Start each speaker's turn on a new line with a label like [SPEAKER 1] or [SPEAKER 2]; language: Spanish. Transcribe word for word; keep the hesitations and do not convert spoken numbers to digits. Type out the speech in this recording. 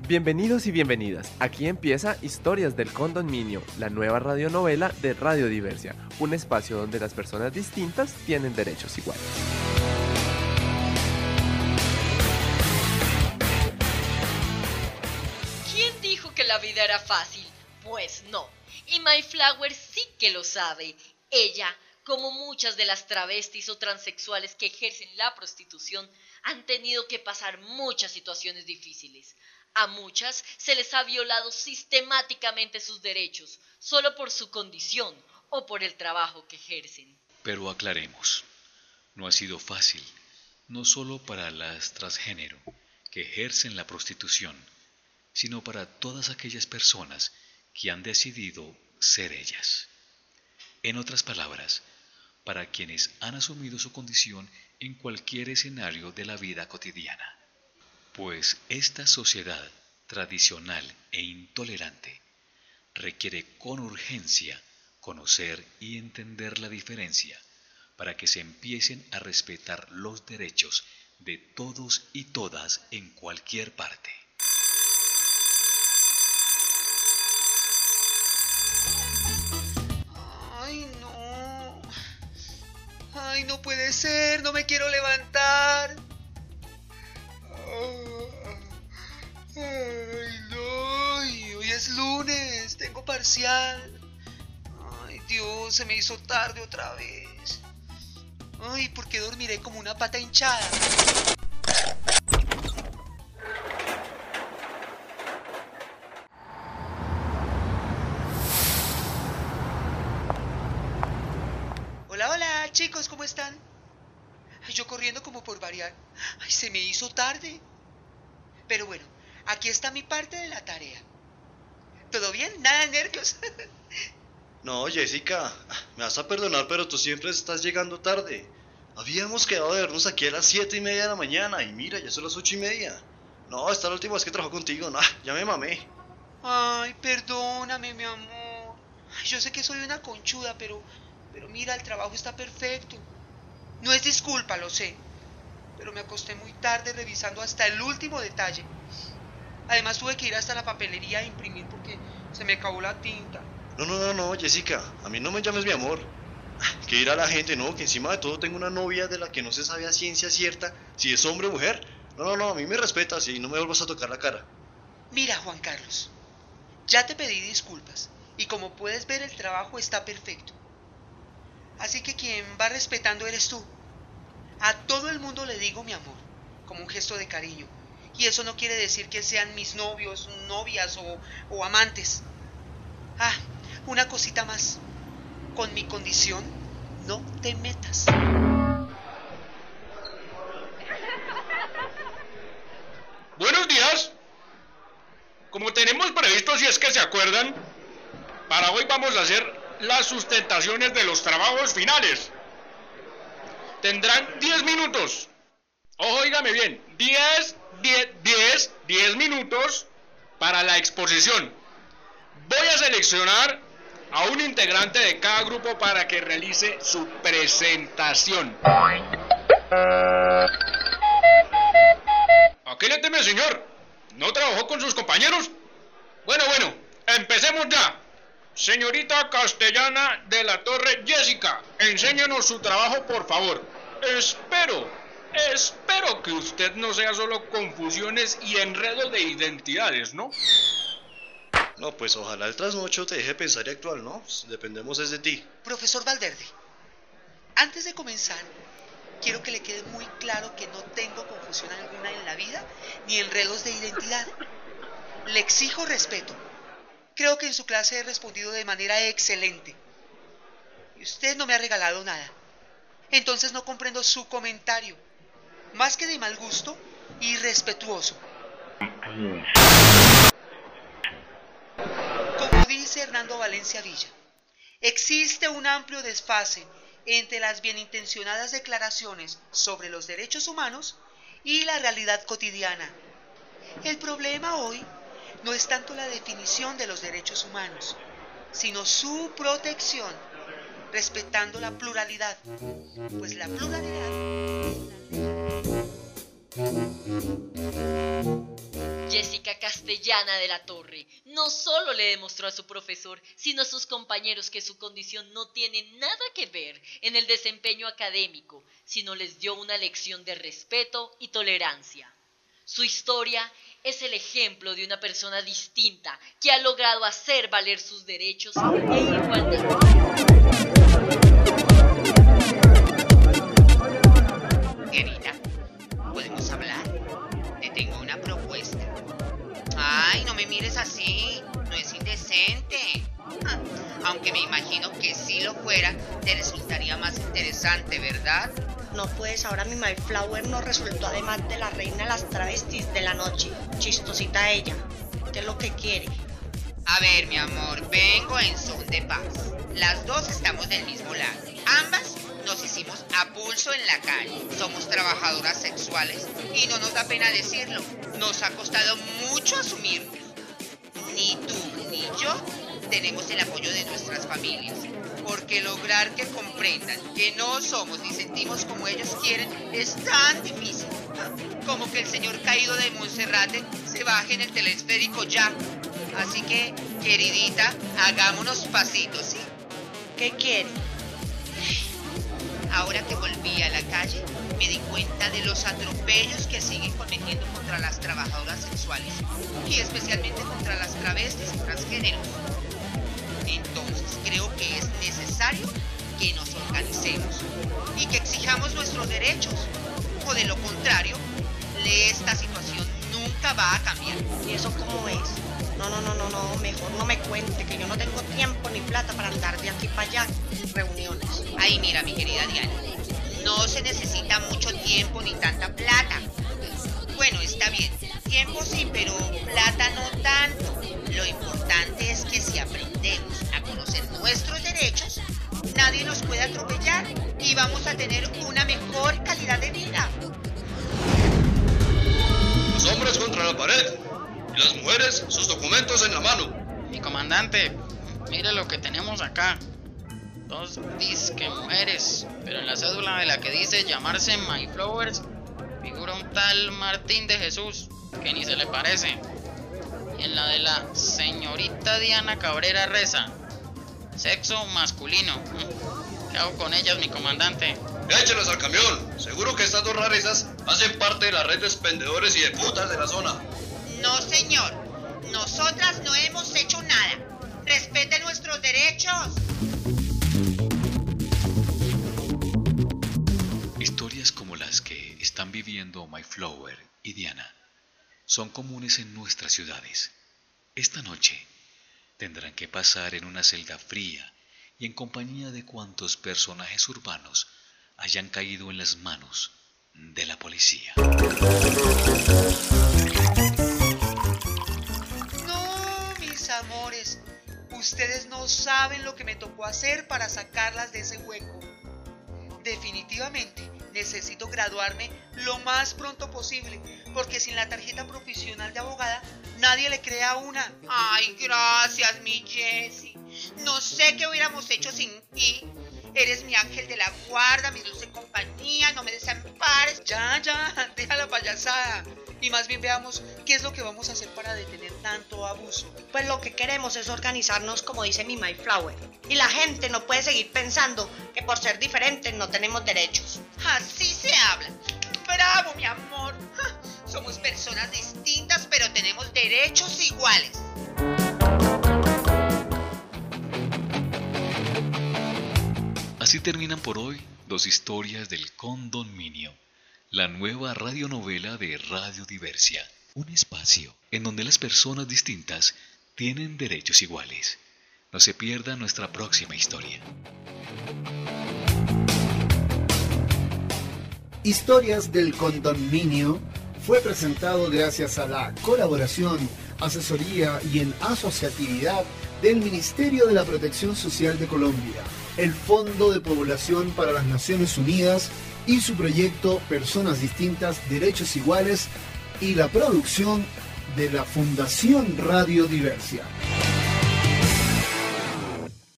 [SPEAKER 1] Bienvenidos y bienvenidas. Aquí empieza Historias del Condominio, la nueva radionovela de Radio Diversia, un espacio donde las personas distintas tienen derechos iguales.
[SPEAKER 2] ¿Quién dijo que la vida era fácil? Pues no. Y Mayflower sí que lo sabe. Ella, como muchas de las travestis o transexuales que ejercen la prostitución, han tenido que pasar muchas situaciones difíciles. A muchas se les ha violado sistemáticamente sus derechos, solo por su condición o por el trabajo que ejercen.
[SPEAKER 3] Pero aclaremos, no ha sido fácil, no solo para las transgénero que ejercen la prostitución, sino para todas aquellas personas que han decidido ser ellas. En otras palabras, para quienes han asumido su condición en cualquier escenario de la vida cotidiana. Pues esta sociedad tradicional e intolerante requiere con urgencia conocer y entender la diferencia para que se empiecen a respetar los derechos de todos y todas en cualquier parte.
[SPEAKER 4] Ay, no. Ay, no puede ser, no me quiero levantar. Ay, no, y hoy es lunes, tengo parcial. Ay, Dios, se me hizo tarde otra vez. Ay, ¿por qué dormiré como una pata hinchada? Hola, hola, chicos, ¿cómo están? Ay, yo corriendo como por variar. Ay, se me hizo tarde. Pero bueno, aquí está mi parte de la tarea. ¿Todo bien? ¿Nada de nervios?
[SPEAKER 5] No, Jessica, me vas a perdonar, pero tú siempre estás llegando tarde. Habíamos quedado de vernos aquí a las siete y media de la mañana y mira, ya son las ocho y media. No, esta es la última vez que trabajo contigo, no, ya me mamé.
[SPEAKER 4] Ay, perdóname, mi amor. Ay, yo sé que soy una conchuda, pero, pero mira, el trabajo está perfecto. No es disculpa, lo sé, pero me acosté muy tarde revisando hasta el último detalle. Además tuve que ir hasta la papelería a imprimir porque se me acabó la tinta.
[SPEAKER 5] No, no, no, no, Jessica, a mí no me llames mi amor. Que ir a la gente, no, que encima de todo tengo una novia de la que no se sabe a ciencia cierta si es hombre o mujer. No, no, no, a mí me respetas y no me vuelvas a tocar la cara.
[SPEAKER 4] Mira, Juan Carlos, ya te pedí disculpas y como puedes ver el trabajo está perfecto. Así que quien va respetando eres tú. A todo el mundo le digo mi amor, como un gesto de cariño. Y eso no quiere decir que sean mis novios, novias o, o amantes. Ah, una cosita más. Con mi condición, no te metas.
[SPEAKER 6] Buenos días. Como tenemos previsto, si es que se acuerdan, para hoy vamos a hacer las sustentaciones de los trabajos finales. Tendrán diez minutos. Ojo, óigame bien, diez, diez, diez, diez minutos para la exposición. Voy a seleccionar a un integrante de cada grupo para que realice su presentación. ¿A qué le teme, señor? ¿No trabajó con sus compañeros? Bueno, bueno, empecemos ya. Señorita Castellana de la Torre Jessica, enséñanos su trabajo, por favor. Espero, espero que usted no sea solo confusiones y enredos de identidades, ¿no?
[SPEAKER 5] No, pues ojalá el trasnocho te deje pensar y actuar, ¿no? Pues dependemos es de ti.
[SPEAKER 4] Profesor Valverde, antes de comenzar, quiero que le quede muy claro que no tengo confusión alguna en la vida ni enredos de identidad. Le exijo respeto. Creo que en su clase he respondido de manera excelente. Y usted no me ha regalado nada. Entonces no comprendo su comentario. Más que de mal gusto, irrespetuoso. Como dice Hernando Valencia Villa, existe un amplio desfase entre las bienintencionadas declaraciones sobre los derechos humanos y la realidad cotidiana. El problema hoy no es tanto la definición de los derechos humanos, sino su protección, respetando la pluralidad, pues la pluralidad...
[SPEAKER 2] Jessica María Castellana de la Torre no solo le demostró a su profesor, sino a sus compañeros que su condición no tiene nada que ver en el desempeño académico, sino les dio una lección de respeto y tolerancia. Su historia es el ejemplo de una persona distinta que ha logrado hacer valer sus derechos e igualdad.
[SPEAKER 7] Dianita, ¿podemos hablar? Te tengo una propuesta. Ay, no me mires así, no es indecente. Ah, aunque me imagino que si lo fuera, te resultaría más interesante, ¿verdad?
[SPEAKER 8] No pues, ahora mi Mayflower nos resultó además de la reina de las travestis de la noche. Chistosita ella. ¿Qué es lo que quiere?
[SPEAKER 7] A ver, mi amor, vengo en son de paz. Las dos estamos del mismo lado. Ambas nos hicimos a pulso en la calle. Somos trabajadoras sexuales y no nos da pena decirlo. Nos ha costado mucho asumirlo. Ni tú ni yo tenemos el apoyo de nuestras familias. Porque lograr que comprendan que no somos ni sentimos como ellos quieren es tan difícil. Como que el señor caído de Monserrate se baje en el telesférico ya. Así que, queridita, hagámonos pasitos, ¿sí?
[SPEAKER 8] ¿Qué quiere?
[SPEAKER 7] Ahora que volví a la calle, me di cuenta de los atropellos que siguen cometiendo contra las trabajadoras sexuales y especialmente contra las travestis y transgéneros. Entonces creo que es necesario que nos organicemos y que exijamos nuestros derechos, o de lo contrario, esta situación nunca va a cambiar.
[SPEAKER 8] ¿Y eso cómo es? No, no, no, no, no, mejor no me cuente, que yo no tengo tiempo ni plata para andar de aquí para allá, reuniones.
[SPEAKER 7] Ay, mira, mi querida Diana, no se necesita mucho tiempo ni tanta plata. Bueno, está bien, tiempo sí, pero plata no tanto. Lo importante es que si aprendemos a conocer nuestros derechos, nadie nos puede atropellar y vamos a tener una mejor calidad de vida.
[SPEAKER 5] Los hombres contra la pared y las mujeres sus documentos en la mano.
[SPEAKER 9] Mi comandante, mire lo que tenemos acá. Dos disque mujeres, pero en la cédula de la que dice llamarse Mayflowers figura un tal Martín de Jesús, que ni se le parece. Y en la de la señorita Diana Cabrera reza sexo masculino. ¿Qué hago con ellas, mi comandante?
[SPEAKER 5] Échelas al camión. Seguro que estas dos rarezas hacen parte de la red de expendedores y de putas de la zona.
[SPEAKER 7] No, señor. Nosotras no hemos hecho nada. Respete nuestros derechos.
[SPEAKER 3] Historias como las que están viviendo Mayflower y Diana son comunes en nuestras ciudades. Esta noche tendrán que pasar en una celda fría y en compañía de cuantos personajes urbanos hayan caído en las manos de la policía.
[SPEAKER 4] No, mis amores, ustedes no saben lo que me tocó hacer para sacarlas de ese hueco. Definitivamente necesito graduarme lo más pronto posible, porque sin la tarjeta profesional de abogada nadie le crea una.
[SPEAKER 7] Ay, gracias, mi Jessie. No sé qué hubiéramos hecho sin ti. Eres mi ángel de la guarda, mi dulce compañía, no me desampares.
[SPEAKER 4] Ya, ya, deja la payasada. Y más bien veamos qué es lo que vamos a hacer para detener tanto abuso.
[SPEAKER 8] Pues lo que queremos es organizarnos como dice mi Mayflower. Y la gente no puede seguir pensando que por ser diferentes no tenemos derechos.
[SPEAKER 7] Así se habla. Bravo, mi amor. Somos personas distintas, pero tenemos derechos iguales.
[SPEAKER 3] Así terminan por hoy dos historias del condominio, la nueva radionovela de Radio Diversia, un espacio en donde las personas distintas tienen derechos iguales. No se pierda nuestra próxima historia.
[SPEAKER 10] Historias del condominio fue presentado gracias a la colaboración, asesoría y en asociatividad del Ministerio de la Protección Social de Colombia, el Fondo de Población para las Naciones Unidas y su proyecto Personas Distintas, Derechos Iguales, y la producción de la Fundación Radio Diversia.